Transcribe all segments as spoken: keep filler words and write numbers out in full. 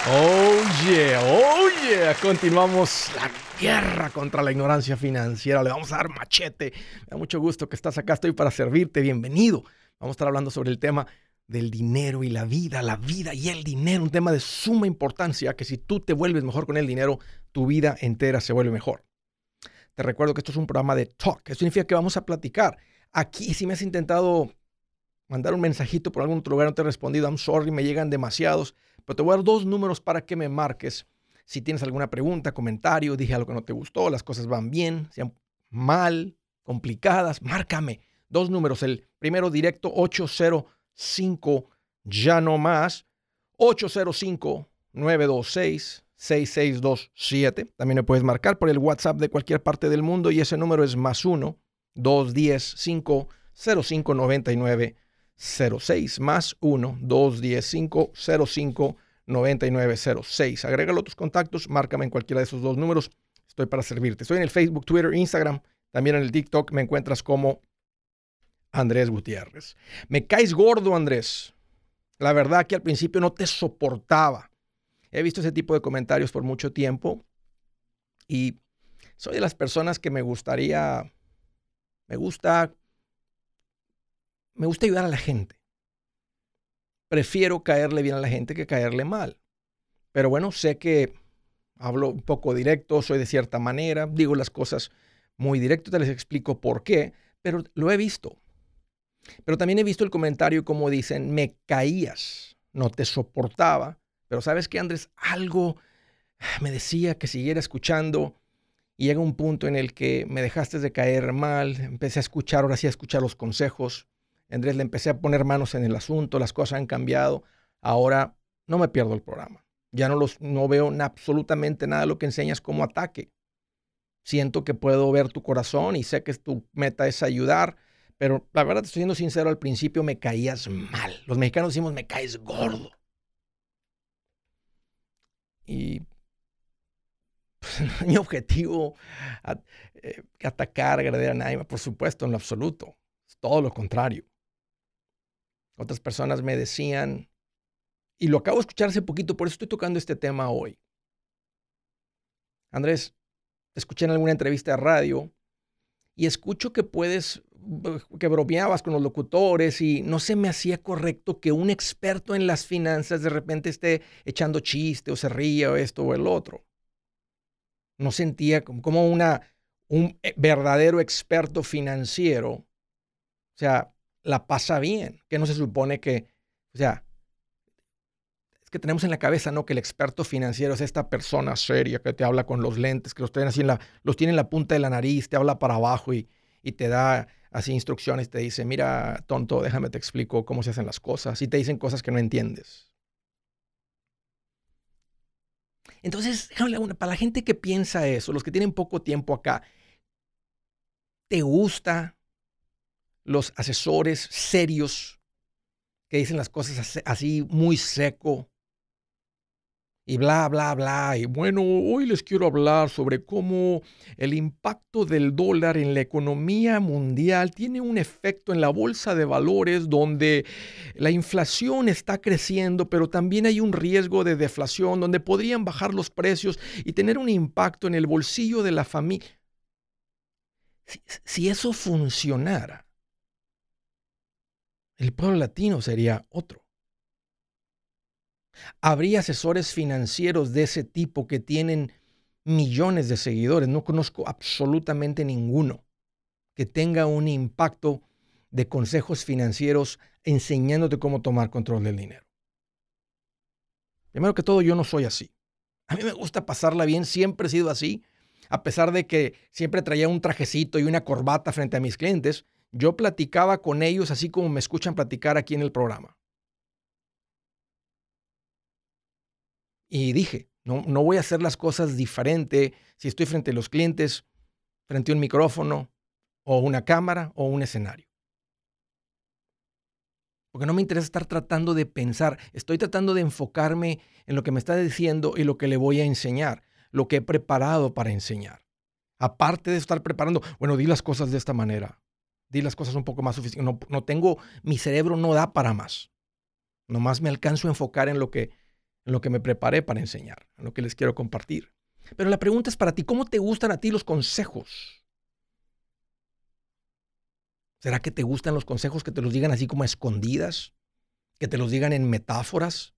Oh yeah, oh yeah. Continuamos la guerra contra la ignorancia financiera. Le vamos a dar machete. Me da mucho gusto que estás acá. Estoy para servirte. Bienvenido. Vamos a estar hablando sobre el tema del dinero y la vida, la vida y el dinero. Un tema de suma importancia que si tú te vuelves mejor con el dinero, tu vida entera se vuelve mejor. Te recuerdo que esto es un programa de talk. Eso significa que vamos a platicar. Aquí, si me has intentado mandar un mensajito por algún otro lugar, no te he respondido, I'm sorry, me llegan demasiados. Pero te voy a dar dos números para que me marques. Si tienes alguna pregunta, comentario, dije algo que no te gustó, las cosas van bien, sean mal, complicadas, márcame. Dos números. El primero directo, ocho cero cinco, ya no más, ocho cero cinco, nueve dos seis, seis seis dos siete. También me puedes marcar por el WhatsApp de cualquier parte del mundo y ese número es más uno, dos uno cero, cinco cero cinco, nueve nueve cero seis, más uno, dos uno cero, cinco cero cinco, nueve nueve cero seis. Agrégalo a tus contactos, márcame en cualquiera de esos dos números. Estoy para servirte. Estoy en el Facebook, Twitter, Instagram, también en el TikTok. Me encuentras como Andrés Gutiérrez. Me caes gordo, Andrés. La verdad que al principio no te soportaba. He visto ese tipo de comentarios por mucho tiempo y soy de las personas que me gustaría, me gusta, me gusta ayudar a la gente. Prefiero caerle bien a la gente que caerle mal. Pero bueno, sé que hablo un poco directo, soy de cierta manera, digo las cosas muy directo, te les explico por qué, pero lo he visto. Pero también he visto el comentario como dicen, me caías, no te soportaba. Pero ¿sabes qué, Andrés? Algo me decía que siguiera escuchando y llega un punto en el que me dejaste de caer mal, empecé a escuchar, ahora sí a escuchar los consejos. Andrés, le empecé a poner manos en el asunto, las cosas han cambiado. Ahora no me pierdo el programa. Ya no, los, no veo na, absolutamente nada de lo que enseñas como ataque. Siento que puedo ver tu corazón y sé que tu meta es ayudar, pero la verdad, te estoy siendo sincero, al principio me caías mal. Los mexicanos decimos, me caes gordo. Y pues, no es mi objetivo a, eh, atacar, agredir a nadie, por supuesto, en lo absoluto. Es todo lo contrario. Otras personas me decían, y lo acabo de escuchar hace poquito, por eso estoy tocando este tema hoy. Andrés, te escuché en alguna entrevista de radio y escucho que puedes, que bromeabas con los locutores y no se me hacía correcto que un experto en las finanzas de repente esté echando chiste o se ría o esto o el otro. No sentía como una, un verdadero experto financiero, o sea, la pasa bien, que no se supone que, o sea, es que tenemos en la cabeza, ¿no? Que el experto financiero es esta persona seria que te habla con los lentes, que los tiene así en la, los tiene en la punta de la nariz, te habla para abajo y, y te da así instrucciones, te dice, mira, tonto, déjame te explico cómo se hacen las cosas, y te dicen cosas que no entiendes. Entonces, para la gente que piensa eso, los que tienen poco tiempo acá, ¿te gusta los asesores serios que dicen las cosas así muy seco? Y bla, bla, bla. Y bueno, hoy les quiero hablar sobre cómo el impacto del dólar en la economía mundial tiene un efecto en la bolsa de valores donde la inflación está creciendo, pero también hay un riesgo de deflación donde podrían bajar los precios y tener un impacto en el bolsillo de la familia. Si, si eso funcionara, el pueblo latino sería otro. Habría asesores financieros de ese tipo que tienen millones de seguidores. No conozco absolutamente ninguno que tenga un impacto de consejos financieros enseñándote cómo tomar control del dinero. Primero que todo, yo no soy así. A mí me gusta pasarla bien, siempre he sido así. A pesar de que siempre traía un trajecito y una corbata frente a mis clientes, yo platicaba con ellos así como me escuchan platicar aquí en el programa. Y dije, no, no voy a hacer las cosas diferente si estoy frente a los clientes, frente a un micrófono, o una cámara, o un escenario. Porque no me interesa estar tratando de pensar, estoy tratando de enfocarme en lo que me está diciendo y lo que le voy a enseñar, lo que he preparado para enseñar. Aparte de estar preparando, bueno, di las cosas de esta manera, di las cosas un poco más suficientes. No, no tengo, mi cerebro no da para más. Nomás me alcanzo a enfocar en lo que en lo que me preparé para enseñar, en lo que les quiero compartir. Pero la pregunta es para ti, ¿cómo te gustan a ti los consejos? ¿Será que te gustan los consejos que te los digan así como a escondidas? ¿Que te los digan en metáforas?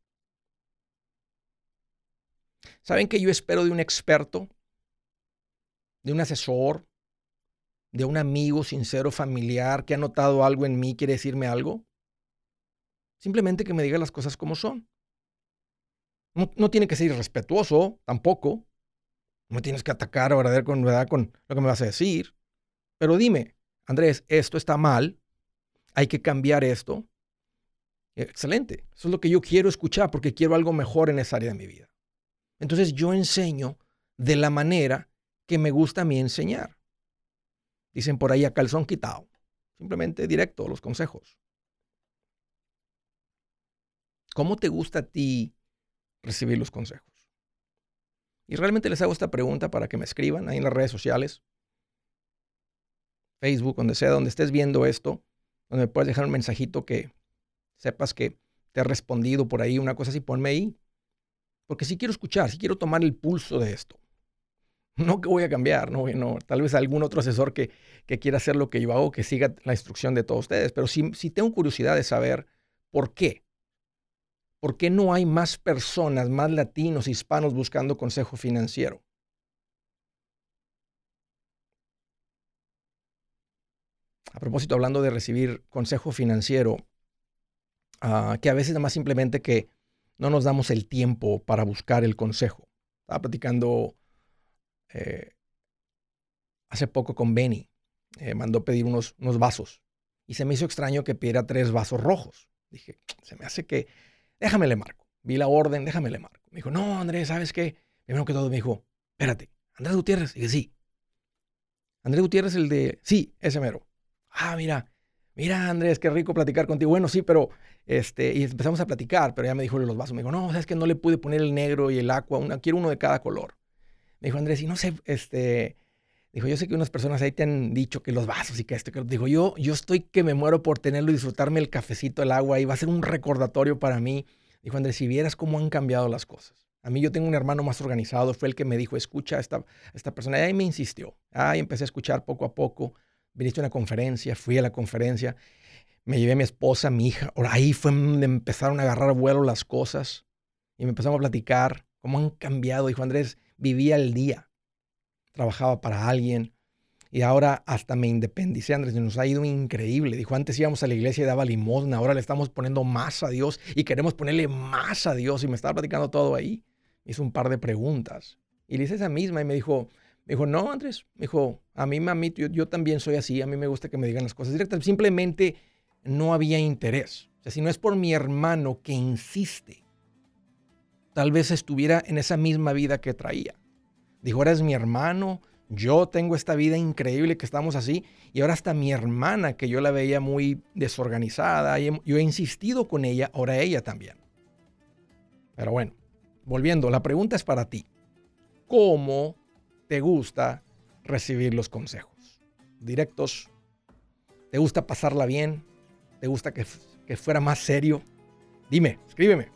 ¿Saben que yo espero de un experto, de un asesor, de un amigo sincero, familiar, que ha notado algo en mí, quiere decirme algo? Simplemente que me diga las cosas como son. No, no tiene que ser irrespetuoso, tampoco. No me tienes que atacar o agredir con, ¿verdad? con lo que me vas a decir. Pero dime, Andrés, esto está mal, hay que cambiar esto. Excelente. Eso es lo que yo quiero escuchar porque quiero algo mejor en esa área de mi vida. Entonces yo enseño de la manera que me gusta a mí enseñar. Dicen por ahí a calzón quitado. Simplemente directo los consejos. ¿Cómo te gusta a ti recibir los consejos? Y realmente les hago esta pregunta para que me escriban ahí en las redes sociales, Facebook, donde sea, donde estés viendo esto, donde me puedes dejar un mensajito que sepas que te he respondido por ahí, una cosa así, ponme ahí. Porque sí quiero escuchar, sí quiero tomar el pulso de esto. No que voy a cambiar, no, no tal vez algún otro asesor que, que quiera hacer lo que yo hago, que siga la instrucción de todos ustedes, pero sí, sí tengo curiosidad de saber por qué. ¿Por qué no hay más personas, más latinos, hispanos buscando consejo financiero? A propósito, hablando de recibir consejo financiero, uh, que a veces nada más simplemente que no nos damos el tiempo para buscar el consejo. Estaba platicando eh, hace poco con Benny. Eh, mandó pedir unos, unos vasos y se me hizo extraño que pidiera tres vasos rojos. Dije, se me hace que... Déjame le marco. Vi la orden, déjame le marco. Me dijo, no, Andrés, ¿sabes qué? Primero que todo me dijo, espérate, ¿Andrés Gutiérrez? Y dije, sí. Andrés Gutiérrez, el de... Sí, ese mero. Ah, mira, mira, Andrés, qué rico platicar contigo. Bueno, sí, pero... este Y empezamos a platicar, pero ya me dijo los vasos. Me dijo, no, ¿sabes qué? No le pude poner el negro y el aqua. Una, quiero uno de cada color. Me dijo, Andrés, y no sé, este... Dijo, yo sé que unas personas ahí te han dicho que los vasos y que esto, que dijo, yo, yo estoy que me muero por tenerlo y disfrutarme el cafecito, el agua, y va a ser un recordatorio para mí. Dijo, Andrés, si vieras cómo han cambiado las cosas. A mí yo tengo un hermano más organizado, fue el que me dijo, escucha a esta, esta persona, y ahí me insistió. Ahí empecé a escuchar poco a poco, viniste a una conferencia, fui a la conferencia, me llevé a mi esposa, a mi hija, ahora ahí fue donde empezaron a agarrar vuelo las cosas, y me empezamos a platicar cómo han cambiado. Dijo, Andrés, vivía el día. Trabajaba para alguien y ahora hasta me independicé, Andrés, nos ha ido increíble. Dijo, antes íbamos a la iglesia y daba limosna, ahora le estamos poniendo más a Dios y queremos ponerle más a Dios. Y me estaba platicando todo ahí. Me hizo un par de preguntas y le hice esa misma y me dijo, me dijo, no, Andrés, me dijo, a mí, mami, yo, yo también soy así, a mí me gusta que me digan las cosas directas. Simplemente no había interés. O sea, si no es por mi hermano que insiste, tal vez estuviera en esa misma vida que traía. Dijo, ahora es mi hermano, yo tengo esta vida increíble que estamos así, y ahora hasta mi hermana, que yo la veía muy desorganizada, y yo he insistido con ella, ahora ella también. Pero bueno, volviendo, la pregunta es para ti. ¿Cómo te gusta recibir los consejos? ¿Directos? ¿Te gusta pasarla bien? ¿Te gusta que, que fuera más serio? Dime, escríbeme.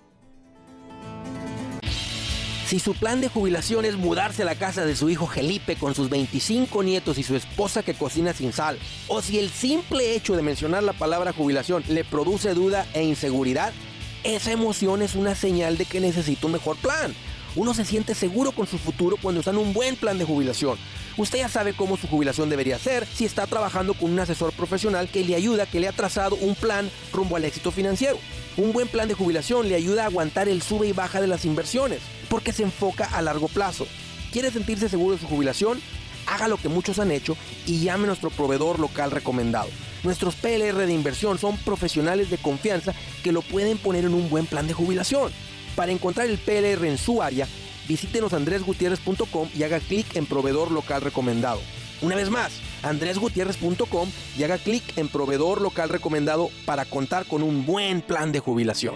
Si su plan de jubilación es mudarse a la casa de su hijo Felipe con sus veinticinco nietos y su esposa que cocina sin sal, o si el simple hecho de mencionar la palabra jubilación le produce duda e inseguridad, esa emoción es una señal de que necesita un mejor plan. Uno se siente seguro con su futuro cuando está en un buen plan de jubilación. Usted ya sabe cómo su jubilación debería ser si está trabajando con un asesor profesional que le ayuda, que le ha trazado un plan rumbo al éxito financiero. Un buen plan de jubilación le ayuda a aguantar el sube y baja de las inversiones, porque se enfoca a largo plazo. ¿Quiere sentirse seguro de su jubilación? Haga lo que muchos han hecho y llame a nuestro proveedor local recomendado. Nuestros P L R de inversión son profesionales de confianza que lo pueden poner en un buen plan de jubilación. Para encontrar el P L R en su área, visítenos andres gutierrez punto com y haga clic en proveedor local recomendado. Una vez más, andres gutierrez punto com y haga clic en proveedor local recomendado para contar con un buen plan de jubilación.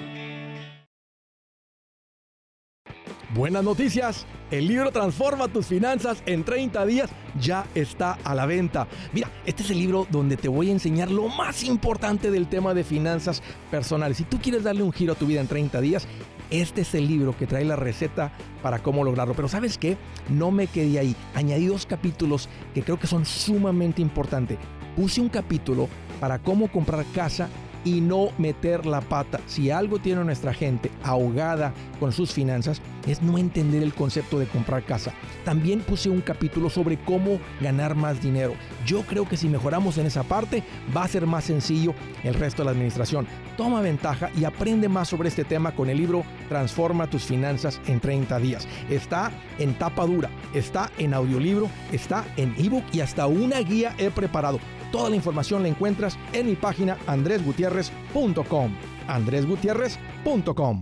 Buenas noticias, el libro Transforma tus finanzas en treinta días ya está a la venta. Mira, este es el libro donde te voy a enseñar lo más importante del tema de finanzas personales. Si tú quieres darle un giro a tu vida en treinta días, Este es el libro que trae la receta para cómo lograrlo. Pero ¿sabes qué? No me quedé ahí. Añadí dos capítulos que creo que son sumamente importantes. Puse un capítulo para cómo comprar casa y no meter la pata. Si algo tiene nuestra gente ahogada con sus finanzas, es no entender el concepto de comprar casa. También puse un capítulo sobre cómo ganar más dinero. Yo creo que si mejoramos en esa parte, va a ser más sencillo el resto de la administración. Toma ventaja y aprende más sobre este tema con el libro Transforma tus finanzas en treinta días. Está en tapa dura, está en audiolibro, está en ebook y hasta una guía he preparado. Toda la información la encuentras en mi página andres gutierrez punto com. andres gutierrez punto com.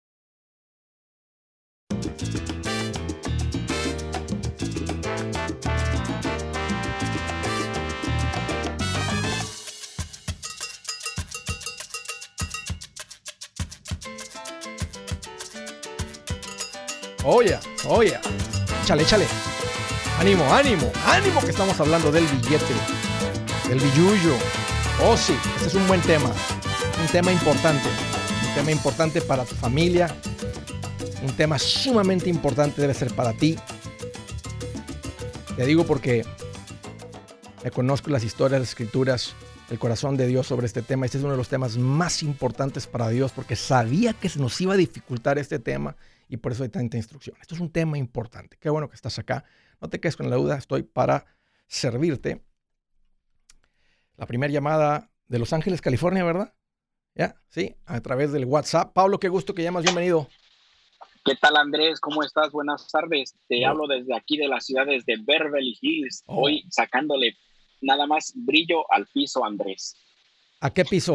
Oye, oye, échale, échale. Ánimo, ánimo, ánimo que estamos hablando del billete, del billullo. Oh sí, este es un buen tema, un tema importante, un tema importante para tu familia, un tema sumamente importante debe ser para ti. Te digo porque me conozco las historias, las escrituras, el corazón de Dios sobre este tema. Este es uno de los temas más importantes para Dios porque sabía que se nos iba a dificultar este tema y por eso hay tanta instrucción. Esto es un tema importante. Qué bueno que estás acá. No te quedes con la duda, estoy para servirte. La primera llamada de Los Ángeles, California, ¿verdad? ¿Ya? Sí, a través del WhatsApp. Pablo, qué gusto que llamas, bienvenido. ¿Qué tal, Andrés? ¿Cómo estás? Buenas tardes. Te oh. hablo desde aquí de la ciudad, desde Beverly Hills. Oh. Hoy sacándole nada más brillo al piso, Andrés. ¿A qué piso?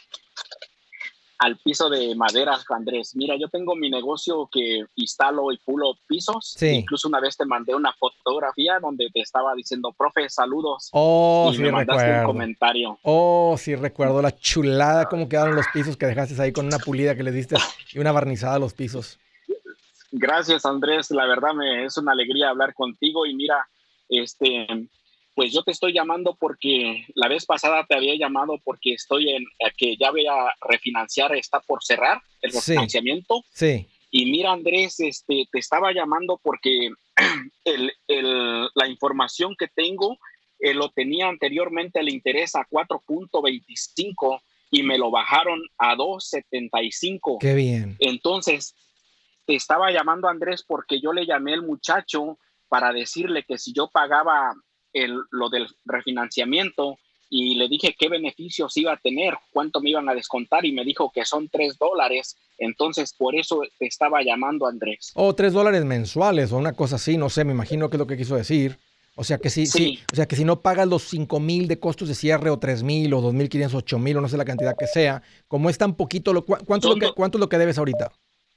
Al piso de madera, Andrés. Mira, yo tengo mi negocio que instalo y pulo pisos. Sí. Incluso una vez te mandé una fotografía donde te estaba diciendo, profe, saludos. Oh, y sí me mandaste recuerdo. un comentario. Oh, sí recuerdo la chulada, cómo quedaron los pisos que dejaste ahí con una pulida que le diste y una barnizada a los pisos. Gracias, Andrés. La verdad me es una alegría hablar contigo. Y mira, este... pues yo te estoy llamando porque la vez pasada te había llamado porque estoy en que ya voy a refinanciar, está por cerrar el refinanciamiento. Sí. Y mira, Andrés, este, te estaba llamando porque el, el, la información que tengo eh, lo tenía anteriormente el interés a cuatro punto veinticinco y me lo bajaron a dos punto setenta y cinco. Qué bien. Entonces, te estaba llamando, Andrés, porque yo le llamé al muchacho para decirle que si yo pagaba El, lo del refinanciamiento y le dije qué beneficios iba a tener, cuánto me iban a descontar y me dijo que son tres dólares. Entonces, por eso te estaba llamando, Andrés. Oh, tres dólares mensuales o una cosa así, no sé, me imagino que es lo que quiso decir. O sea que si, sí. sí, o sea que si no pagas los cinco mil de costos de cierre o tres mil o dos mil quinientos, ocho mil o no sé la cantidad que sea, como es tan poquito, lo, ¿cuánto, es lo que, ¿cuánto es lo que debes ahorita?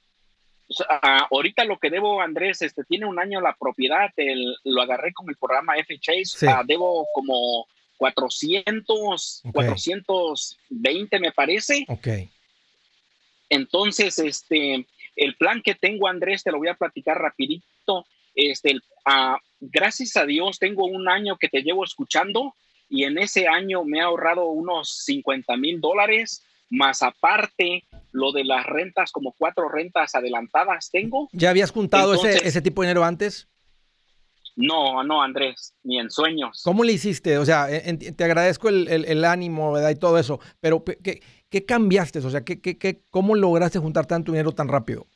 Uh, ahorita lo que debo, Andrés, este tiene un año la propiedad, el, lo agarré con el programa F H A, sí. uh, debo como cuatrocientos, okay. cuatrocientos veinte me parece. Okay. Entonces, este, el plan que tengo, Andrés, te lo voy a platicar rapidito. Este, uh, gracias a Dios tengo un año que te llevo escuchando y en ese año me he ahorrado unos cincuenta mil dólares, más aparte lo de las rentas, como cuatro rentas adelantadas tengo. ¿Ya habías juntado Entonces, ese, ese tipo de dinero antes? No, no, Andrés, ni en sueños. ¿Cómo le hiciste? O sea, en, te agradezco el, el, el ánimo, ¿verdad? Y todo eso, pero ¿qué, qué cambiaste? O sea, ¿qué, qué, qué, ¿cómo lograste juntar tanto dinero tan rápido?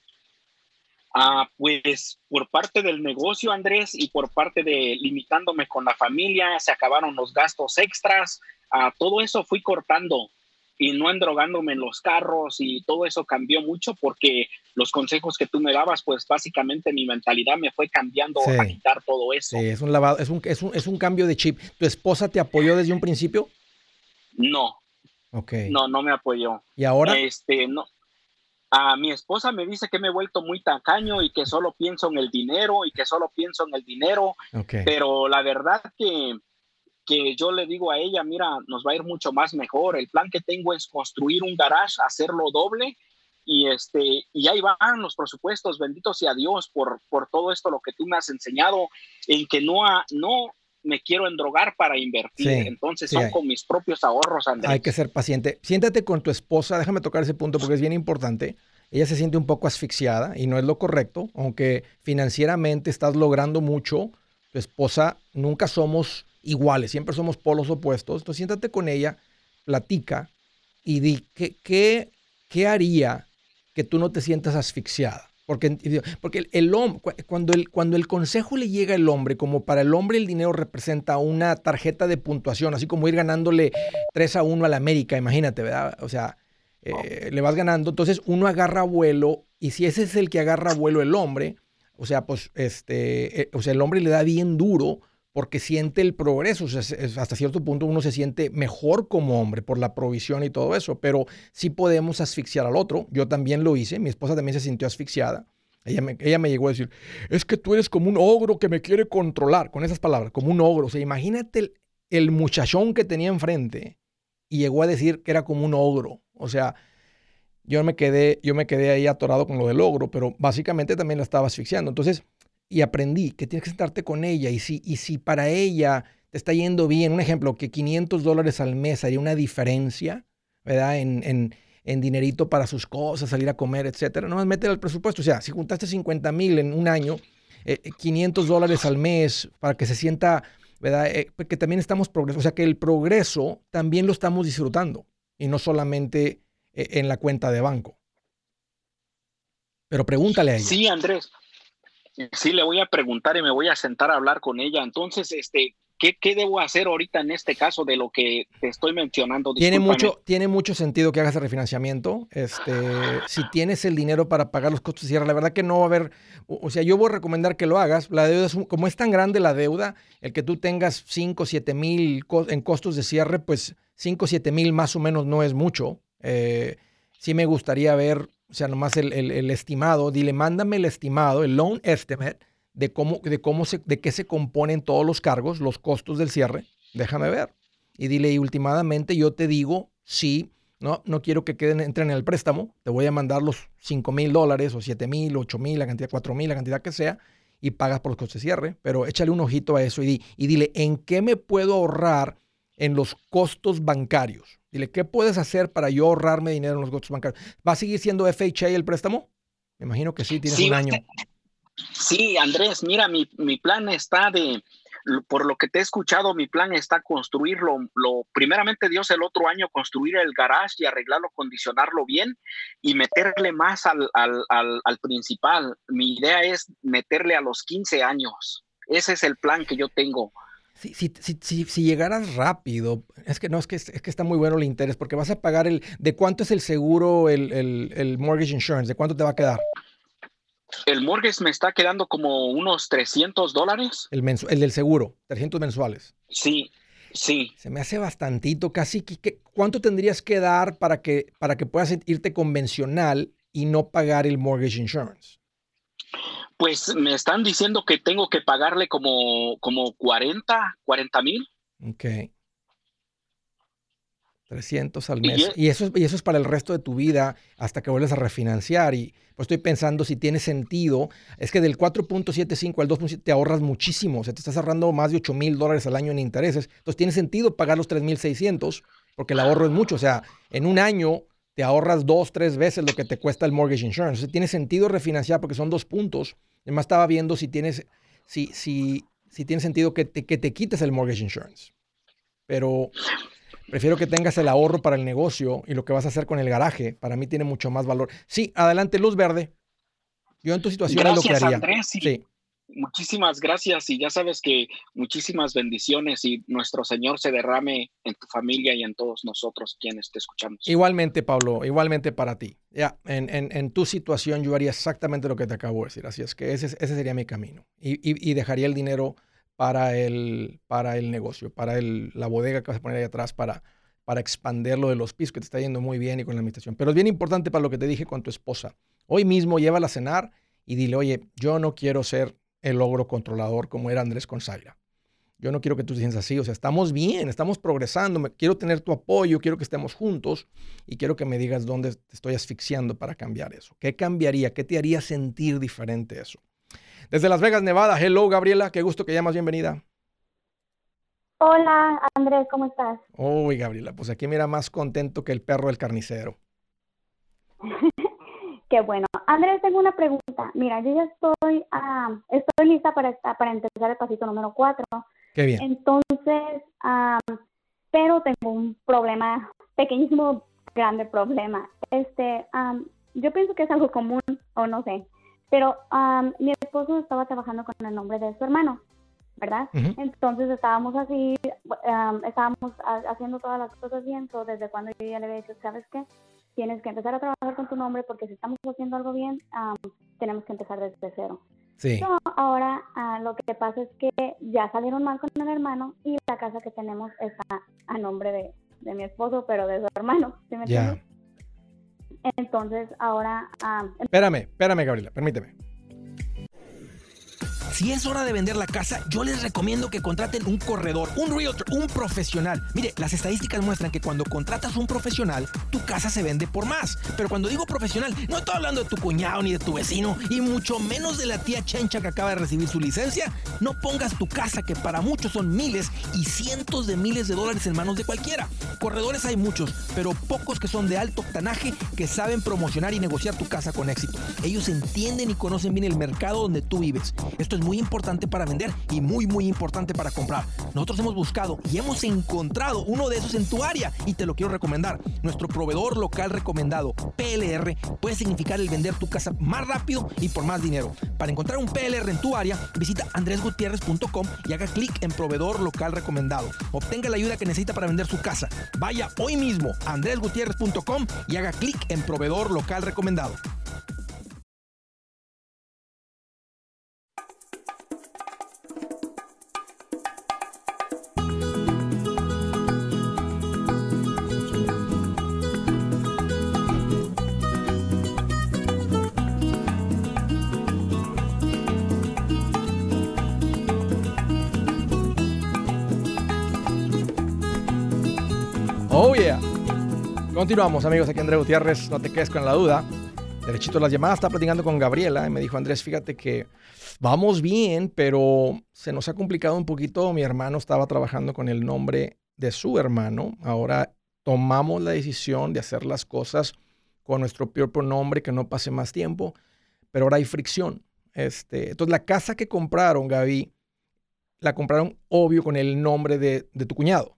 Ah, pues por parte del negocio, Andrés, y por parte de limitándome con la familia, se acabaron los gastos extras, ah, todo eso fui cortando. Y no endrogándome en los carros y todo eso cambió mucho porque los consejos que tú me dabas, pues básicamente mi mentalidad me fue cambiando sí. a quitar todo eso. Sí, es un lavado, es un, es un, es un cambio de chip. ¿Tu esposa te apoyó desde un principio? No. Okay. No, no me apoyó. ¿Y ahora? Este, no. A mi esposa me dice que me he vuelto muy tacaño y que solo pienso en el dinero y que solo pienso en el dinero. Okay. Pero la verdad que... que yo le digo a ella, mira, nos va a ir mucho más mejor. El plan que tengo es construir un garage, hacerlo doble y este y ahí van los presupuestos, bendito sea Dios por, por todo esto, lo que tú me has enseñado, en que no, ha, no me quiero endrogar para invertir. Sí, Entonces sí son hay. con mis propios ahorros, Andrés. Hay que ser paciente. Siéntate con tu esposa, déjame tocar ese punto porque es bien importante. ella se siente un poco asfixiada y no es lo correcto, aunque financieramente estás logrando mucho, tu esposa, nunca somos iguales, siempre somos polos opuestos. Entonces siéntate con ella, platica y di, ¿qué, qué, qué haría que tú no te sientas asfixiada? Porque, porque el, el hombre, cuando el, cuando el consejo le llega al hombre, como para el hombre el dinero representa una tarjeta de puntuación, así como ir ganándole tres a uno a la América, imagínate, ¿verdad? O sea, eh, le vas ganando, entonces uno agarra vuelo, y si ese es el que agarra vuelo el hombre, o sea, pues, este, eh, o sea, el hombre le da bien duro porque siente el progreso, o sea, es- hasta cierto punto uno se siente mejor como hombre por la provisión y todo eso, pero sí podemos asfixiar al otro. Yo también lo hice, mi esposa también se sintió asfixiada. Ella me, ella me llegó a decir, es que tú eres como un ogro que me quiere controlar, con esas palabras, como un ogro. O sea, imagínate el, el muchachón que tenía enfrente y llegó a decir que era como un ogro. O sea, yo me quedé, yo me quedé ahí atorado con lo del ogro, pero básicamente también la estaba asfixiando. Entonces, y aprendí que tienes que sentarte con ella y si, y si para ella te está yendo bien, un ejemplo, que quinientos dólares al mes haría una diferencia, ¿verdad? En, en, en dinerito para sus cosas, salir a comer, etcétera. No más métela al presupuesto. O sea, si juntaste cincuenta mil en un año, eh, quinientos dólares al mes para que se sienta, ¿verdad? Eh, porque también estamos progresando. O sea, que el progreso también lo estamos disfrutando y no solamente eh, en la cuenta de banco. Pero pregúntale a ella. Sí, Andrés, sí le voy a preguntar y me voy a sentar a hablar con ella. Entonces, este, ¿qué, qué debo hacer ahorita en este caso de lo que te estoy mencionando? Tiene Discúlpame. mucho, tiene mucho sentido que hagas el refinanciamiento. Este, si tienes el dinero para pagar los costos de cierre, la verdad que no va a haber, o, o sea, yo voy a recomendar que lo hagas. La deuda es un- como es tan grande la deuda, el que tú tengas cinco, siete mil co- en costos de cierre, pues cinco, siete mil más o menos no es mucho. Eh, sí me gustaría ver, o sea, nomás el, el- el estimado. Dile, mándame el estimado, el loan estimate de cómo, de cómo se, de qué se componen todos los cargos, los costos del cierre. Déjame ver. Y dile, y últimamente yo te digo, sí, no, no quiero que queden, entren en el préstamo, te voy a mandar los cinco mil dólares o siete mil, ocho mil, la cantidad, cuatro mil, la cantidad que sea, y pagas por los costes de cierre, pero échale un ojito a eso y, di, y dile, ¿en qué me puedo ahorrar en los costos bancarios? Dile, ¿qué puedes hacer para yo ahorrarme dinero en los costos bancarios? ¿Va a seguir siendo F H A el préstamo? Me imagino que sí, tienes Sí, un año. sí, Andrés, mira, mi, mi plan está de, por lo que te he escuchado, mi plan está construirlo, lo, primeramente Dios el otro año construir el garage y arreglarlo, condicionarlo bien y meterle más al, al, al, al principal. Mi idea es meterle a los quince años. Ese es el plan que yo tengo. Si, si, si, si, si llegaras rápido, es que no, es que, es que está muy bueno el interés, porque vas a pagar el, ¿de cuánto es el seguro, el, el, el mortgage insurance? ¿De cuánto te va a quedar? El mortgage me está quedando como unos trescientos dólares. El, mensu- el del seguro, trescientos mensuales. Sí, sí. Se me hace bastantito, casi, que, que- ¿cuánto tendrías que dar para que, para que puedas irte convencional y no pagar el mortgage insurance? Pues me están diciendo que tengo que pagarle como, como cuarenta, cuarenta mil. Ok, trescientos al Y mes. e- Y eso, es- y eso es para el resto de tu vida hasta que vuelves a refinanciar. Y pues estoy pensando si tiene sentido. Es que del cuatro punto setenta y cinco al dos punto siete te ahorras muchísimo. O sea, te estás ahorrando más de ocho mil dólares al año en intereses. Entonces tiene sentido pagar los tres mil seiscientos porque el ahorro es mucho. O sea, en un año te ahorras dos, tres veces lo que te cuesta el mortgage insurance. O sea, tiene sentido refinanciar porque son dos puntos. Además estaba viendo si tienes, si, si, si tiene sentido que te, que te quites el mortgage insurance. Pero prefiero que tengas el ahorro para el negocio y lo que vas a hacer con el garaje. Para mí tiene mucho más valor. Sí, adelante, luz verde. Yo en tu situación es lo que gracias, haría. Andrés. Y Sí, muchísimas gracias. Y ya sabes que muchísimas bendiciones y nuestro Señor se derrame en tu familia y en todos nosotros quienes te escuchamos. igualmente, Pablo, igualmente para ti. Ya, en, en, en tu situación yo haría exactamente lo que te acabo de decir. Así es que ese, ese sería mi camino. Y, y, y dejaría el dinero para el, para el negocio, para el, la bodega que vas a poner ahí atrás, para, para expandir lo de los pisos, que te está yendo muy bien y con la administración. Pero es bien importante para lo que te dije con tu esposa. Hoy mismo llévala a cenar y dile, oye, yo no quiero ser el ogro controlador como era Andrés con Zaira. Yo no quiero que tú te sientas así. O sea, estamos bien, estamos progresando. Me, quiero tener tu apoyo, quiero que estemos juntos y quiero que me digas dónde te estoy asfixiando para cambiar eso. ¿Qué cambiaría? ¿Qué te haría sentir diferente eso? Desde Las Vegas, Nevada. Hello, Gabriela. Qué gusto que llamas. Bienvenida. Hola, Andrés, ¿cómo estás? Uy, Gabriela, pues aquí mira más contento que el perro del carnicero. Qué bueno. Andrés, tengo una pregunta. Mira, yo ya estoy, um, estoy lista para, esta, para empezar el pasito número cuatro. Qué bien. Entonces, um, pero tengo un problema, pequeñísimo, grande problema. Este, um, yo pienso que es algo común, o no sé, pero um, mi esposo estaba trabajando con el nombre de su hermano, ¿verdad? Uh-huh. Entonces estábamos así, um, estábamos a, haciendo todas las cosas bien, so, desde cuando yo ya le había dicho, ¿sabes qué? Tienes que empezar a trabajar con tu nombre porque si estamos haciendo algo bien, um, tenemos que empezar desde cero. Sí. So, ahora uh, lo que pasa es que ya salieron mal con el hermano y la casa que tenemos está a nombre de, de mi esposo, pero de su hermano, ¿sí me entiendes? Ya. Entonces ahora... Um, espérame, espérame, Gabriela, permíteme. Si es hora de vender la casa, yo les recomiendo que contraten un corredor, un realtor, un profesional. Mire, las estadísticas muestran que cuando contratas un profesional, tu casa se vende por más. Pero cuando digo profesional, no estoy hablando de tu cuñado ni de tu vecino, y mucho menos de la tía Chencha que acaba de recibir su licencia. No pongas tu casa, que para muchos son miles y cientos de miles de dólares, en manos de cualquiera. Corredores hay muchos, pero pocos que son de alto octanaje, que saben promocionar y negociar tu casa con éxito. Ellos entienden y conocen bien el mercado donde tú vives. Esto es muy importante para vender y muy muy importante para comprar. Nosotros hemos buscado y hemos encontrado uno de esos en tu área y te lo quiero recomendar. Nuestro proveedor local recomendado, P L R, puede significar el vender tu casa más rápido y por más dinero. Para encontrar un P L R en tu área, visita andres gutierrez punto com y haga clic en proveedor local recomendado. Obtenga la ayuda que necesita para vender su casa. Vaya hoy mismo a andres gutierrez punto com y haga clic en proveedor local recomendado. Oh yeah. Continuamos, amigos, aquí Andrés Gutiérrez, no te quedes con la duda. Derechito las llamadas, estaba platicando con Gabriela y me dijo, Andrés, fíjate que vamos bien, pero se nos ha complicado un poquito. Mi hermano estaba trabajando con el nombre de su hermano. Ahora tomamos la decisión de hacer las cosas con nuestro propio nombre, que no pase más tiempo, pero ahora hay fricción. Este, entonces, la casa que compraron, Gaby, la compraron, obvio, con el nombre de, de tu cuñado.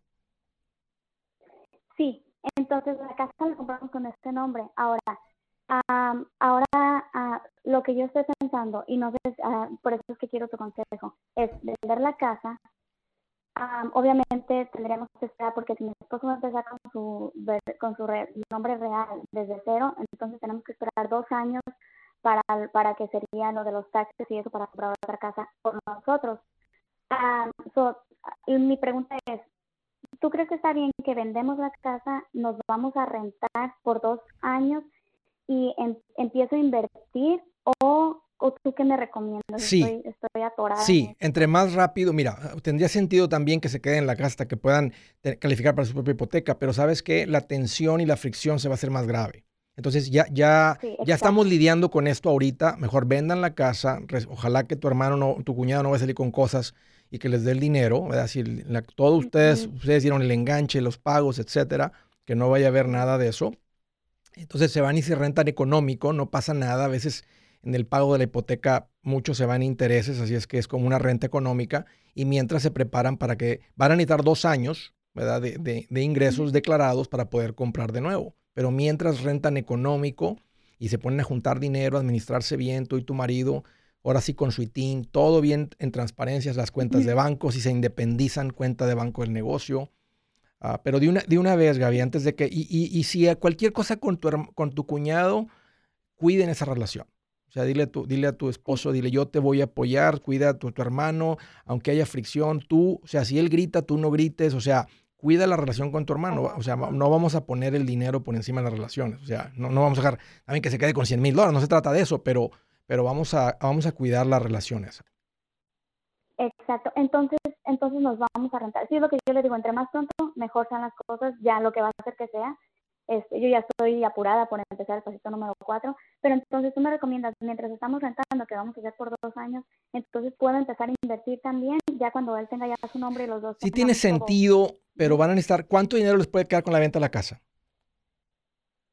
Sí, entonces la casa la compramos con este nombre. Ahora, um, ahora uh, lo que yo estoy pensando, y no sé, uh, por eso es que quiero tu consejo, es vender la casa. Um, obviamente tendríamos que esperar, porque si mi esposo va a empezar con su, con su re, nombre real desde cero, entonces tenemos que esperar dos años para, para que sería lo de los taxes y eso, para comprar otra casa por nosotros. Um, so, mi pregunta es, ¿tú crees que está bien que vendemos la casa, nos vamos a rentar por dos años y em, empiezo a invertir, o, o tú qué me recomiendas? Sí, estoy, estoy atorada. Sí, entre más rápido, mira, tendría sentido también que se queden en la casa hasta que puedan calificar para su propia hipoteca, pero ¿sabes qué? La tensión y la fricción se va a hacer más grave. Entonces ya, ya, Sí, ya estamos lidiando con esto ahorita. Mejor vendan la casa. Ojalá que tu hermano, no, tu cuñado no vaya a salir con cosas y que les dé el dinero, ¿verdad? Si la, todos ustedes, uh-huh. ustedes dieron el enganche, los pagos, etcétera, que no vaya a haber nada de eso. Entonces se van y se rentan económico, no pasa nada. A veces en el pago de la hipoteca muchos se van a intereses, así es que es como una renta económica. Y mientras se preparan para que van a necesitar dos años, ¿verdad? De, de, de ingresos uh-huh. declarados para poder comprar de nuevo. Pero mientras rentan económico y se ponen a juntar dinero, a administrarse bien, tú y tu marido, ahora sí con su I T I N, todo bien en transparencias, las cuentas de banco, si se independizan, cuenta de banco del negocio. Uh, pero de una, de una vez, Gaby, antes de que... Y, y, y si a cualquier cosa con tu, con tu cuñado, cuiden esa relación. O sea, dile a tu, dile a tu esposo, dile, yo te voy a apoyar, cuida a tu, tu hermano, aunque haya fricción, tú, o sea, si él grita, tú no grites, o sea... Cuida la relación con tu hermano. O sea, no vamos a poner el dinero por encima de las relaciones. O sea, no, no vamos a dejar también que se quede con cien mil dólares. No se trata de eso, pero, pero vamos, a, vamos a cuidar las relaciones. Exacto. Entonces, entonces nos vamos a rentar. Sí, es lo que yo le digo, entre más pronto, mejor sean las cosas. Ya lo que va a hacer que sea. Este, yo ya estoy apurada por empezar el pasito número cuatro. Pero entonces tú me recomiendas, mientras estamos rentando, que vamos a hacer por dos años, entonces puedo empezar a invertir también, ya cuando él tenga ya su nombre y los dos. Sí tiene sentido, todo. Pero van a necesitar, ¿cuánto dinero les puede quedar con la venta de la casa?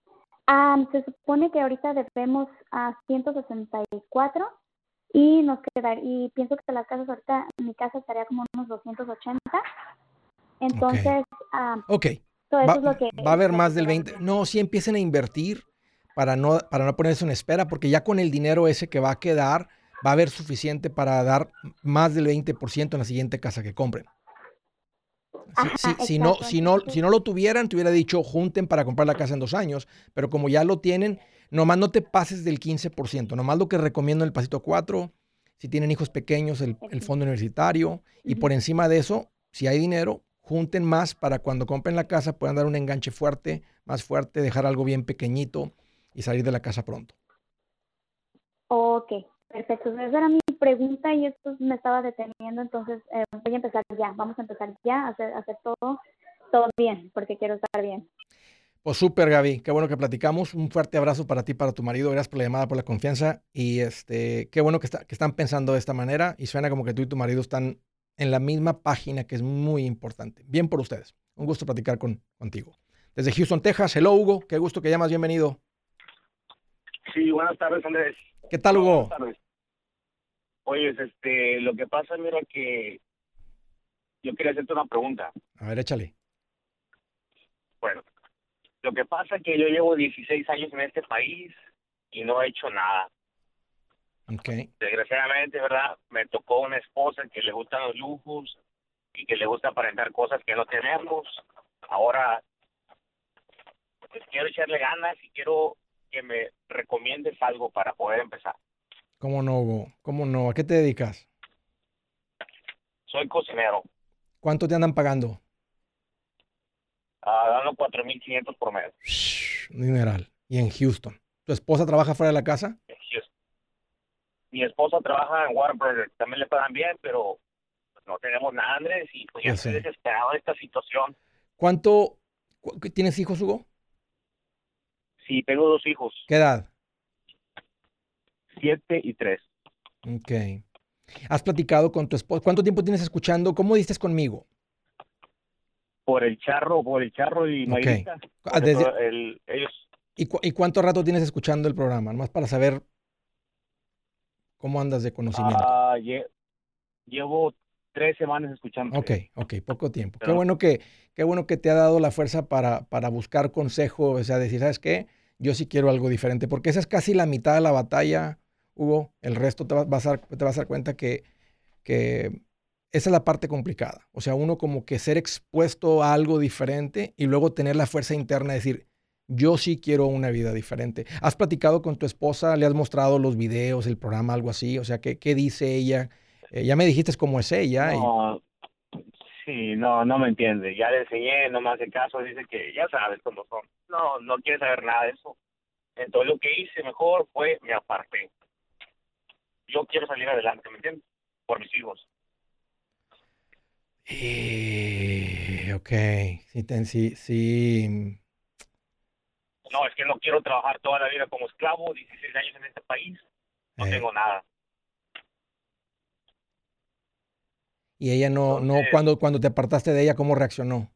Um, se supone que ahorita debemos a ciento sesenta y cuatro y nos quedar y pienso que las casas ahorita, mi casa estaría como unos doscientos ochenta. Entonces, um, Ok, todo eso va, es lo que... va a haber lo más que del veinte. No, sí empiecen a invertir para no, para no ponerse en espera, porque ya con el dinero ese que va a quedar, va a haber suficiente para dar más del veinte por ciento en la siguiente casa que compren. Si, Ajá, si, si, no, exacto. si, no, Entonces, si no lo tuvieran, te hubiera dicho junten para comprar la casa en dos años, pero como ya lo tienen, nomás no te pases del quince por ciento, nomás lo que recomiendo en el pasito cuatro, si tienen hijos pequeños, el, el fondo universitario, y ujú. por encima de eso, si hay dinero, junten más para cuando compren la casa puedan dar un enganche fuerte, más fuerte, dejar algo bien pequeñito y salir de la casa pronto. Ok, perfecto. Esa era mi pregunta y esto me estaba deteniendo, entonces eh, voy a empezar ya. Vamos a empezar ya a hacer, a hacer todo, todo bien, porque quiero estar bien. Pues súper, Gaby, qué bueno que platicamos. Un fuerte abrazo para ti, para tu marido. Gracias por la llamada, por la confianza. Y este, qué bueno que, está, que están pensando de esta manera. Y suena como que tú y tu marido están en la misma página, que es muy importante. Bien por ustedes. Un gusto platicar con, contigo. Desde Houston, Texas. Hello, Hugo. Qué gusto que llamas. Bienvenido. Sí, buenas tardes, Andrés. ¿Qué tal, Hugo? Buenas tardes. Oye, este, lo que pasa, mira que yo quería hacerte una pregunta. A ver, échale. Bueno, lo que pasa es que yo llevo dieciséis años en este país y no he hecho nada. Ok. Desgraciadamente, ¿verdad? Me tocó una esposa que le gustan los lujos y que le gusta aparentar cosas que no tenemos. Ahora, pues quiero echarle ganas y quiero que me recomiendes algo para poder empezar. ¿Cómo no, Hugo? ¿Cómo no? ¿A qué te dedicas? Soy cocinero, ¿Cuánto te andan pagando? uh, dando cuatro mil quinientos por mes. Shh, un dineral. Y en Houston. ¿Tu esposa trabaja fuera de la casa? en Houston. Mi esposa trabaja en Whataburger, también le pagan bien, pero no tenemos nada, Andrés, y pues yo Ya estoy sé. desesperado de esta situación. ¿Cuánto? cu- ¿Tienes hijos, Hugo? Sí, tengo dos hijos, ¿Qué edad? siete y tres. Ok. ¿Has platicado con tu esposa? ¿Cuánto tiempo tienes escuchando? ¿Cómo diste conmigo? Por el charro, por el charro y Ok. Mayrita. Ah, Por desde- eso el- ellos, ¿Y, cu- y cuánto rato tienes escuchando el programa? Nomás para saber cómo andas de conocimiento. ah, lle- llevo tres semanas escuchando. Ok, ok, poco tiempo. Qué Pero- bueno que, qué bueno que te ha dado la fuerza para, para buscar consejo, o sea, decir, ¿sabes qué? Yo sí quiero algo diferente, porque esa es casi la mitad de la batalla, Hugo. El resto te va- vas a, dar- te vas a dar cuenta que, que esa es la parte complicada. O sea, uno como que ser expuesto a algo diferente y luego tener la fuerza interna de decir, yo sí quiero una vida diferente. ¿Has platicado con tu esposa? ¿Le has mostrado los videos, el programa, algo así? O sea, ¿qué, qué dice ella? Eh, ya me dijiste cómo es ella. y- No, sí, no, no me entiende. Ya le enseñé, no me hace caso, dice que ya sabes cómo son. No, no quiere saber nada de eso. Entonces lo que hice mejor fue me aparté. Yo quiero salir adelante, ¿me entiendes? Por mis hijos. Eh, ok, sí, ten- sí, sí. No, es que no quiero trabajar toda la vida como esclavo, dieciséis años en este país, no eh, tengo nada. Y ella no, no, Entonces, cuando, cuando te apartaste de ella, ¿cómo reaccionó?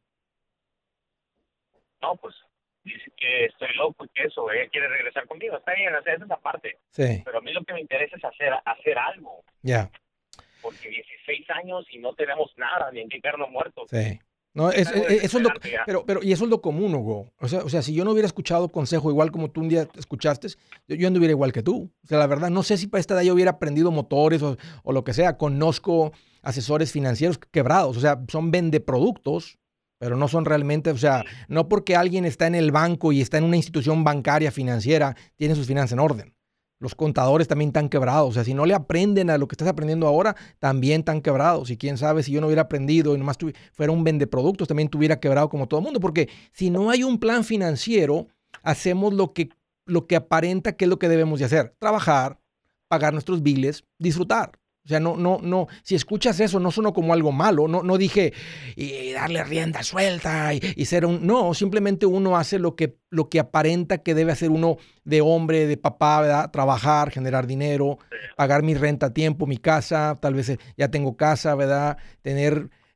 no, pues dice que estoy loco y que eso, ella quiere regresar conmigo, está bien, o sea, esa es la parte. Sí, Pero a mí lo que me interesa es hacer, hacer algo, ya, porque dieciséis años y no tenemos nada, ni en qué quedarnos muertos. sí. No, es- Algo es- eso es lo, desesperante ya. pero, pero, y eso es lo común, Hugo. O sea, o sea, si yo no hubiera escuchado consejo igual como tú un día escuchaste, yo, yo anduviera igual que tú. O sea, la verdad, no sé si para esta edad yo hubiera aprendido motores o, o lo que sea. Conozco asesores financieros quebrados, o sea, son vendeproductos, pero no son realmente, o sea, no porque alguien está en el banco y está en una institución bancaria financiera, tiene sus finanzas en orden. Los contadores también están quebrados. O sea, si no le aprenden a lo que estás aprendiendo ahora, también están quebrados. Y quién sabe, si yo no hubiera aprendido y nomás tuvi- fuera un vendeproductos, también estuviera quebrado como todo el mundo. Porque si no hay un plan financiero, hacemos lo que, lo que aparenta que es lo que debemos de hacer. Trabajar, pagar nuestros biles, disfrutar. O sea, no, no, no. Si escuchas eso, no sonó como algo malo. No, no dije y darle rienda suelta y, y ser un. No, simplemente uno hace lo que, lo que aparenta que debe hacer uno de hombre, de papá, ¿verdad? Trabajar, generar dinero, pagar mi renta a tiempo, mi casa, tal vez eh, ya tengo casa, ¿verdad? Tener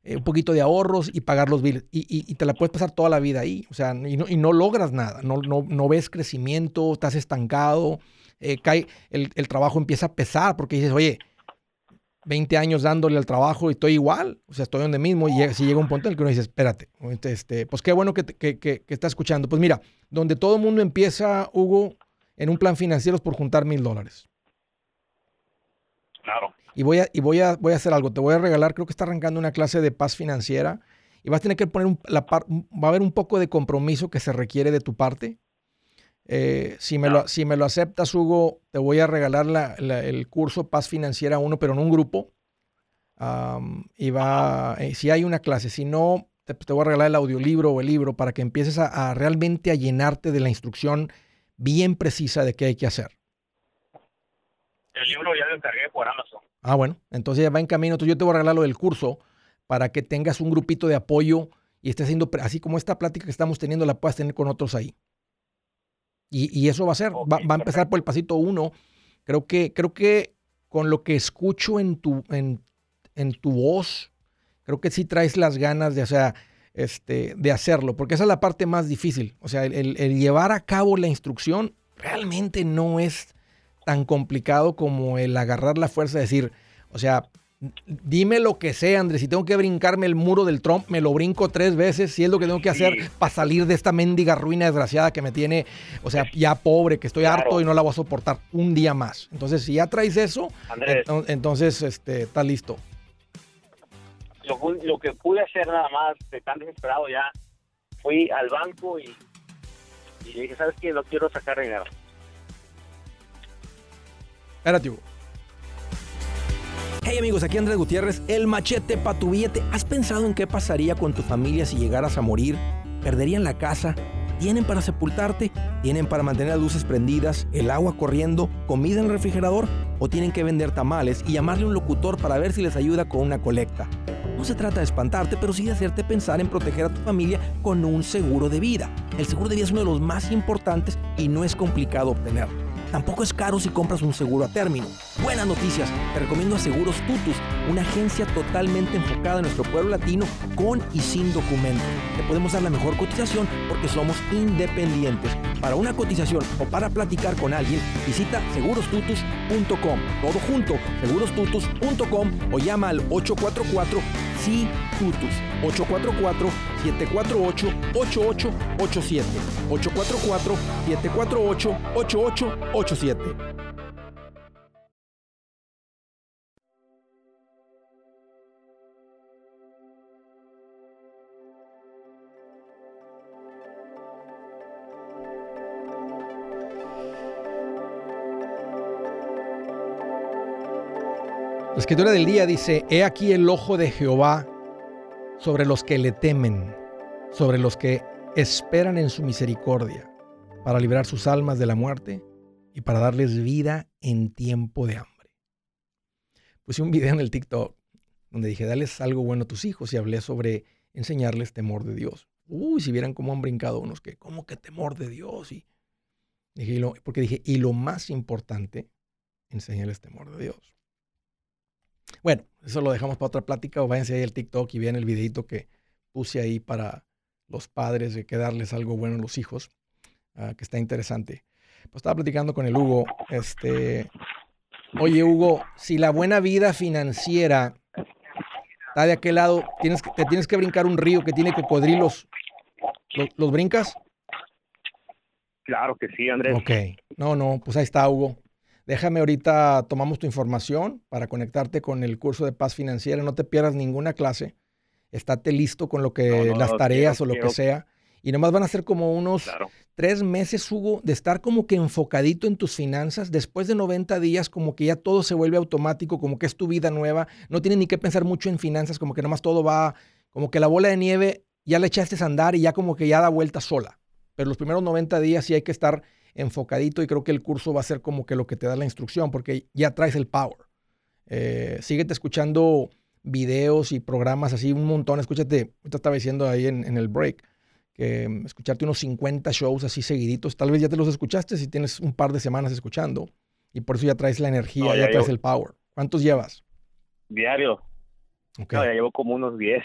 eh, un poquito de ahorros y pagar los bills. Y, y, y te la puedes pasar toda la vida ahí. O sea, y no, y no logras nada. No, no, no ves crecimiento, estás estancado. Eh, cae, el, el trabajo empieza a pesar porque dices, oye, veinte años dándole al trabajo y estoy igual. O sea, estoy donde mismo. Y llega, si llega un punto en el que uno dice, espérate, este, pues qué bueno que, que, que, que está escuchando. Pues mira, donde todo el mundo empieza, Hugo, en un plan financiero es por juntar mil dólares. Claro. Y voy a, y voy a, voy a hacer algo. Te voy a regalar, creo que está arrancando una clase de paz financiera y vas a tener que poner un, la par, va a haber un poco de compromiso que se requiere de tu parte. Eh, si, me no. lo, si me lo aceptas, Hugo, te voy a regalar la, la, el curso Paz Financiera uno, pero en un grupo. Um, y va, eh, si hay una clase, si no, te, te voy a regalar el audiolibro o el libro para que empieces a, a realmente a llenarte de la instrucción bien precisa de qué hay que hacer. El libro ya lo encargué por Amazon. Ah, bueno, entonces ya va en camino. Entonces yo te voy a regalar lo del curso para que tengas un grupito de apoyo y estés haciendo, así como esta plática que estamos teniendo, la puedas tener con otros ahí. Y, y eso va a ser, Okay, va, va a empezar por el pasito uno. Creo que, creo que con lo que escucho en tu, en, en tu voz, creo que sí traes las ganas de, o sea, este, de hacerlo, porque esa es la parte más difícil. O sea, el, el, el llevar a cabo la instrucción realmente no es tan complicado como el agarrar la fuerza de decir, o sea, dime lo que sea, Andrés, si tengo que brincarme el muro del Trump, me lo brinco tres veces, si es lo que tengo que hacer sí. para salir de esta mendiga ruina desgraciada que me tiene, o sea, ya pobre, que estoy claro. harto y no la voy a soportar un día más. Entonces, si ya traes eso, Andrés, ent- entonces este, estás listo. Lo, lo que pude hacer nada más, de tan desesperado ya, fui al banco y, y le dije, ¿sabes qué? No quiero sacar dinero. Espérate, Hugo. Hey amigos, aquí Andrés Gutiérrez, el machete para tu billete. ¿Has pensado en qué pasaría con tu familia si llegaras a morir? ¿Perderían la casa? ¿Tienen para sepultarte? ¿Tienen para mantener las luces prendidas, el agua corriendo, comida en el refrigerador? ¿O tienen que vender tamales y llamarle a un locutor para ver si les ayuda con una colecta? No se trata de espantarte, pero sí de hacerte pensar en proteger a tu familia con un seguro de vida. El seguro de vida es uno de los más importantes y no es complicado obtenerlo. Tampoco es caro si compras un seguro a término. Buenas noticias, te recomiendo a Seguros Tutus, una agencia totalmente enfocada en nuestro pueblo latino con y sin documentos. Te podemos dar la mejor cotización porque somos independientes. Para una cotización o para platicar con alguien, visita seguros tutus punto com. Todo junto, seguros tutus punto com o llama al ocho cuatro cuatro S I Tutus, ocho cuatro cuatro, siete cuatro ocho, ocho ocho ocho siete, ocho cuatro cuatro, siete cuatro ocho, ocho ocho ocho siete. La escritura del día dice, he aquí el ojo de Jehová sobre los que le temen, sobre los que esperan en su misericordia, para librar sus almas de la muerte y para darles vida en tiempo de hambre. Puse un video en el TikTok donde dije, dales algo bueno a tus hijos y hablé sobre enseñarles temor de Dios. Uy, si vieran cómo han brincado unos que, ¿cómo que temor de Dios? Y dije, y lo, porque dije, y lo más importante, enseñarles temor de Dios. Bueno, eso lo dejamos para otra plática o váyanse ahí al TikTok y vean el videito que puse ahí para los padres de que darles algo bueno a los hijos, uh, que está interesante. Pues estaba platicando con el Hugo, este, oye Hugo, si la buena vida financiera está de aquel lado, tienes, te tienes que brincar un río que tiene cocodrilos, ¿los, los brincas? Claro que sí, Andrés. Ok, no, no, pues ahí está Hugo. Déjame ahorita, tomamos tu información para conectarte con el curso de paz financiera. No te pierdas ninguna clase. Estate listo con lo que no, no, las no, tareas quiero, o lo quiero. que sea. Y nomás van a ser como unos Claro. tres meses, Hugo, de estar como que enfocadito en tus finanzas. Después de noventa días, como que ya todo se vuelve automático, como que es tu vida nueva. No tienes ni que pensar mucho en finanzas, como que nomás todo va, como que la bola de nieve ya le echaste a andar y ya como que ya da vuelta sola. Pero los primeros noventa días sí hay que estar enfocadito y creo que el curso va a ser como que lo que te da la instrucción porque ya traes el power. Eh, síguete escuchando videos y programas así un montón. Escúchate, ahorita estaba diciendo ahí en, en el break, que um, escucharte unos cincuenta shows así seguiditos. Tal vez ya te los escuchaste si tienes un par de semanas escuchando y por eso ya traes la energía, No, ya, ya traes yo. el power. ¿Cuántos llevas? Diario. Okay. No, ya llevo como unos diez.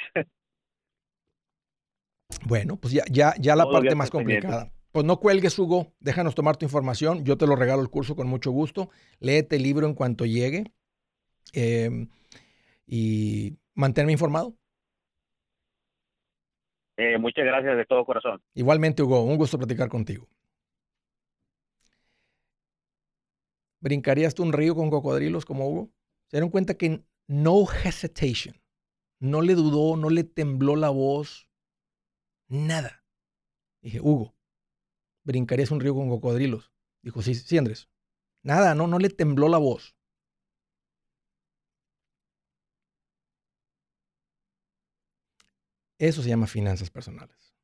Bueno, pues ya, ya, ya la Todos los parte días más estoy pendiente. complicada. Pues no cuelgues, Hugo. Déjanos tomar tu información. Yo te lo regalo el curso con mucho gusto. Léete el libro en cuanto llegue. Eh, y manténme informado. Eh, muchas gracias de todo corazón. Igualmente, Hugo, un gusto platicar contigo. ¿Brincarías tú un río con cocodrilos como Hugo? Se dieron cuenta que no hesitation. No le dudó, no le tembló la voz. Nada. Dije, Hugo, ¿brincarías un río con cocodrilos? Dijo, sí, sí, Andrés. Nada, no, no le tembló la voz. Eso se llama finanzas personales.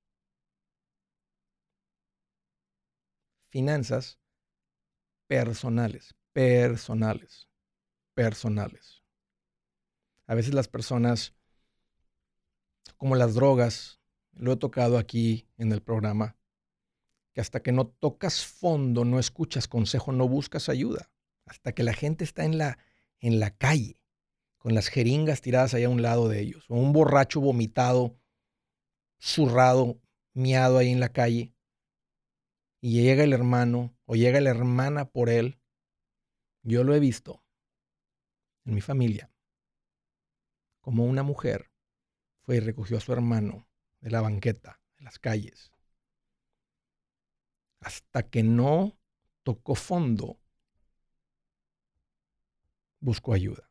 Finanzas personales, personales, personales. A veces las personas, como las drogas, lo he tocado aquí en el programa, que hasta que no tocas fondo, no escuchas consejo, no buscas ayuda. Hasta que la gente está en la, en la calle, con las jeringas tiradas ahí a un lado de ellos, o un borracho vomitado, zurrado, miado ahí en la calle, y llega el hermano o llega la hermana por él. Yo lo he visto en mi familia, como una mujer fue y recogió a su hermano de la banqueta, de las calles. Hasta que no tocó fondo, buscó ayuda.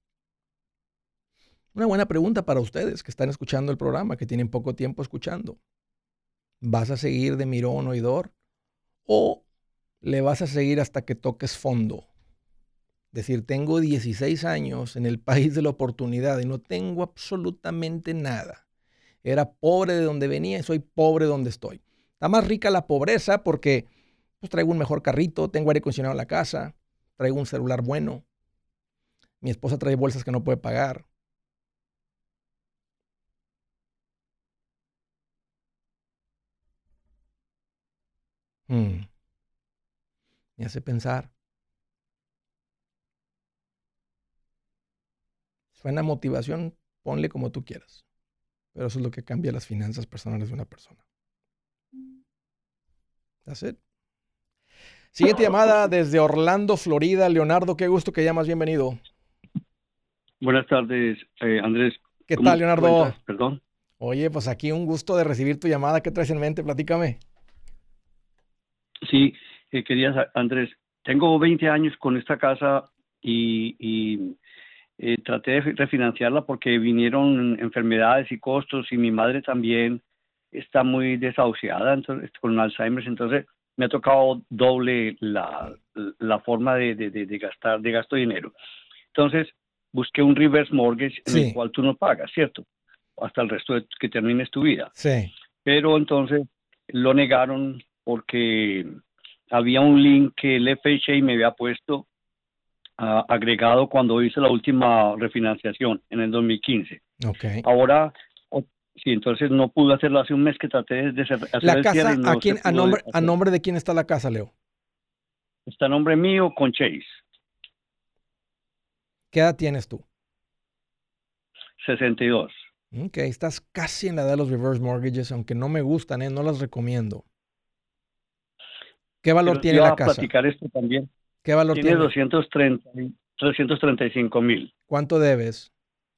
Una buena pregunta para ustedes que están escuchando el programa, que tienen poco tiempo escuchando. ¿Vas a seguir de mirón oidor o le vas a seguir hasta que toques fondo? Decir, tengo dieciséis años en el país de la oportunidad y no tengo absolutamente nada. Era pobre de donde venía y soy pobre donde estoy. Está más rica la pobreza porque pues, traigo un mejor carrito, tengo aire acondicionado en la casa, traigo un celular bueno. Mi esposa trae bolsas que no puede pagar. Hmm. Me hace pensar. Suena motivación, ponle como tú quieras. Pero eso es lo que cambia las finanzas personales de una persona. That's it. Siguiente llamada desde Orlando, Florida. Leonardo, qué gusto que llamas. Bienvenido. Buenas tardes, eh, Andrés. ¿Qué ¿Cómo tal, Leonardo? te encuentras? Perdón. Oye, pues aquí un gusto de recibir tu llamada. ¿Qué traes en mente? Platícame. Sí, eh, quería, sa- Andrés, tengo veinte años con esta casa y, y, eh, traté de fi- refinanciarla porque vinieron enfermedades y costos y mi madre también está muy desahuciada entonces, con Alzheimer, entonces me ha tocado doble la, la forma de, de, de, de gastar, de gasto de dinero. Entonces busqué un reverse mortgage en el Sí, cual tú no pagas, ¿cierto? Hasta el resto de que termines tu vida. sí. Pero entonces lo negaron porque había un link que el F H A me había puesto ah, agregado cuando hice la última refinanciación en el dos mil quince. Ok. Ahora, o- sí, entonces no pude hacerlo hace un mes que traté de hacer, hacer La el cierre casa, y ¿a no quién, se a pudo nombre, a hacer. nombre de quién está la casa, Leo? Está a nombre mío con Chase, ¿Qué edad tienes tú? sesenta y dos. Ok, estás casi en la edad de los reverse mortgages, aunque no me gustan, ¿eh? No las recomiendo. ¿Qué valor Pero tiene iba la a casa? platicar esto también. ¿Qué valor Tiene tiene? doscientos treinta, trescientos treinta y cinco mil. ¿Cuánto debes?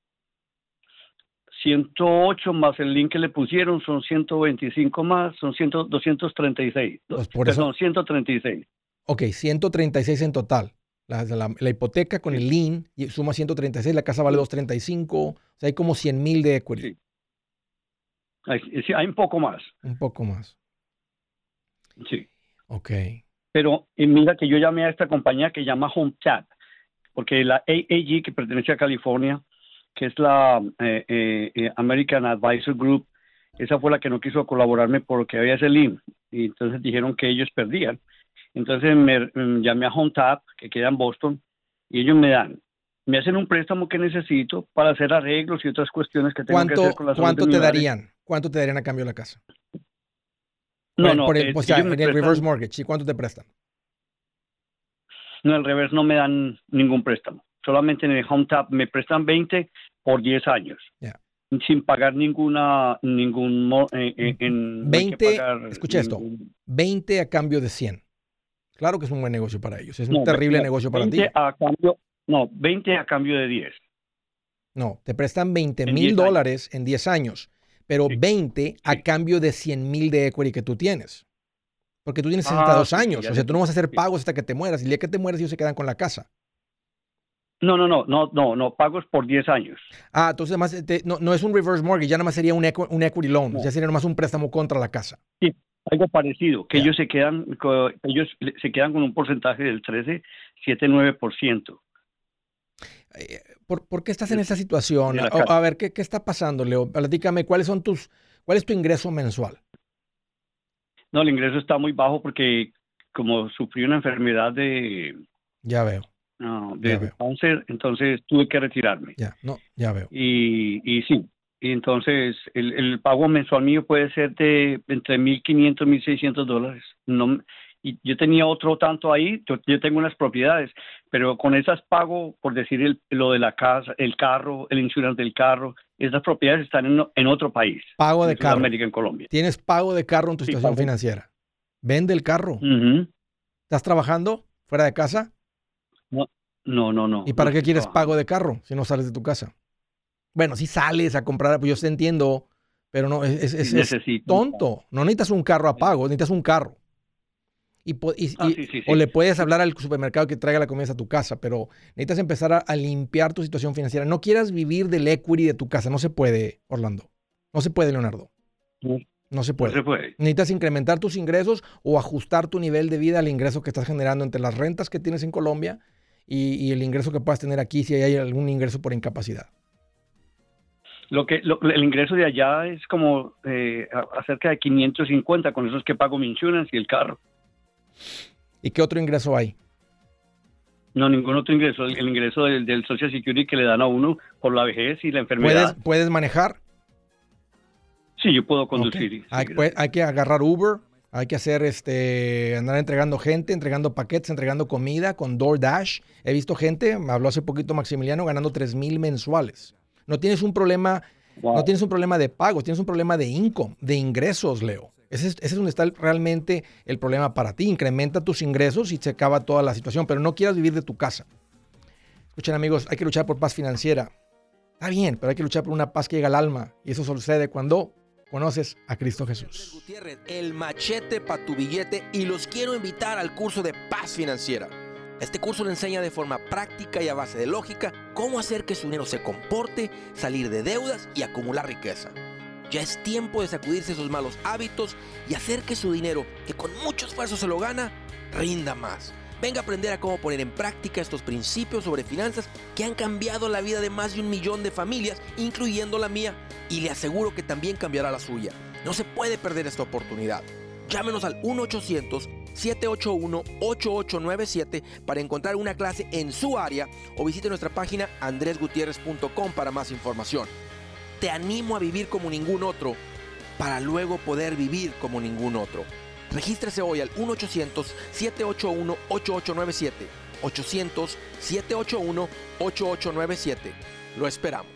ciento ocho más el link que le pusieron son ciento veinticinco más, son cien, doscientos treinta y seis. Pues por Perdón, eso, ciento treinta y seis. ok, ciento treinta y seis en total. La, la, la hipoteca con Sí, el lien y suma ciento treinta y seis, la casa vale sí, doscientos treinta y cinco, o sea, hay como cien mil de equity, sí. Hay, sí, hay un poco más. un poco más. Sí. Ok, Pero y mira que yo llamé a esta compañía que llama HomeTap, porque la A A G, que pertenece a California, que es la eh, eh, eh, American Advisor Group, esa fue la que no quiso colaborarme porque había ese link. Y entonces dijeron que ellos perdían. Entonces me, me llamé a HomeTap, que queda en Boston, y ellos me dan, me hacen un préstamo que necesito para hacer arreglos y otras cuestiones que tengo que hacer ¿cuánto, con la salud de cuánto mi te madre. darían? ¿Cuánto te darían a cambio de la casa? Por No, el, no, por el, eh, o sea, ellos me en el reverse prestan, mortgage, ¿sí? ¿Cuánto te prestan? no, al revés, no me dan ningún préstamo. solamente en el HomeTap me prestan veinte por diez años. Yeah. Sin pagar ninguna, ningún, eh, eh, en, veinte, no hay que pagar escucha ningún, esto, veinte a cambio de cien. Claro que es un buen negocio para ellos, es un no, terrible no, negocio para ti. A cambio, no, veinte a cambio de diez. No, te prestan veinte En mil diez dólares en diez años, pero Sí, veinte a sí. cambio de cien mil de equity que tú tienes. Porque tú tienes Ah, sesenta y dos sí, sí, años, ya o sea, te- tú no vas a hacer sí. pagos hasta que te mueras. Y el día que te mueras ellos se quedan con la casa. No, no, no, no, no, no, pagos por diez años. Ah, entonces además te- no, no es un reverse mortgage, ya nada más sería un, equi- un equity loan, No. ya sería nomás un préstamo contra la casa. Sí, algo parecido, que Ya. ellos se quedan, co- ellos le- se quedan con un porcentaje del trece, siete, nueve por ciento. Eh, ¿Por, por qué estás en esa situación? de la A, casa. a ver, ¿qué, ¿qué está pasando, Leo? Platícame, ¿cuáles son tus, cuál es tu ingreso mensual? No, el ingreso está muy bajo porque como sufrí una enfermedad de, Ya veo, no, Ya de veo. cáncer, entonces tuve que retirarme. ya, no, ya veo. Y, y sí, y entonces el, el pago mensual mío puede ser de entre mil quinientos, mil seiscientos dólares. No, y yo tenía otro tanto ahí, yo, yo tengo unas propiedades, pero con esas pago, por decir el, lo de la casa, el carro, el insurance del carro, esas propiedades están en, en otro país. Pago de en carro. Sudamérica, en Colombia. Tienes pago de carro en tu Sí, situación pago. financiera. Vende el carro. Ujú. ¿Estás trabajando fuera de casa? No, no, no, no. ¿Y para no qué estoy quieres trabajando. pago de carro si no sales de tu casa? Bueno, si sales a comprar, pues yo te entiendo, pero no, es, es- es- Sí, es necesito un tonto. No necesitas un carro a pago, necesitas un carro. Y, po- y- Ah, y- sí, sí, o sí. le puedes hablar al supermercado que traiga la comida a tu casa, pero necesitas empezar a, a limpiar tu situación financiera. No quieras vivir del equity de tu casa. No se puede, Orlando. No se puede, Leonardo. No, No se no puede. se puede. Necesitas incrementar tus ingresos o ajustar tu nivel de vida al ingreso que estás generando entre las rentas que tienes en Colombia y, y el ingreso que puedas tener aquí si hay algún ingreso por incapacidad. Lo que lo- el ingreso de allá es como eh, a- acerca de quinientos cincuenta, con esos que pago mi insurance y el carro. ¿Y qué otro ingreso hay? No, ningún otro ingreso. El, el ingreso del, del Social Security que le dan a uno por la vejez y la ¿Puedes, enfermedad. puedes manejar? Sí, yo puedo Ok. conducir. sí, Hay, gracias. pues, hay que agarrar Uber, hay que hacer este, andar entregando gente, entregando paquetes, entregando comida con DoorDash. He visto gente, me habló hace poquito Maximiliano, ganando tres mil mensuales. No tienes un problema, Wow. no tienes un problema de pagos, tienes un problema de income, de ingresos, Leo. Ese es, ese es donde está el- realmente el problema para ti. Incrementa tus ingresos y se acaba toda la situación, pero no quieras vivir de tu casa. Escuchen, amigos, hay que luchar por paz financiera. Está bien, pero hay que luchar por una paz que llega al alma. Y eso sucede cuando conoces a Cristo Andrés Jesús. Gutiérrez, el machete para tu billete, y los quiero invitar al curso de Paz Financiera. Este curso le enseña de forma práctica y a base de lógica cómo hacer que su dinero se comporte, salir de deudas y acumular riqueza. Ya es tiempo de sacudirse esos malos hábitos y hacer que su dinero, que con mucho esfuerzo se lo gana, rinda más. Venga a aprender a cómo poner en práctica estos principios sobre finanzas que han cambiado la vida de más de un millón de familias, incluyendo la mía, y le aseguro que también cambiará la suya. No se puede perder esta oportunidad. Llámenos al uno ochocientos, siete ocho uno, ocho ocho nueve siete para encontrar una clase en su área o visite nuestra página andres gutierrez punto com para más información. Te animo a vivir como ningún otro para luego poder vivir como ningún otro. Regístrese hoy al uno ochocientos, siete ocho uno, ocho ocho nueve siete. ochocientos, siete ocho uno, ocho ocho nueve siete. Lo esperamos.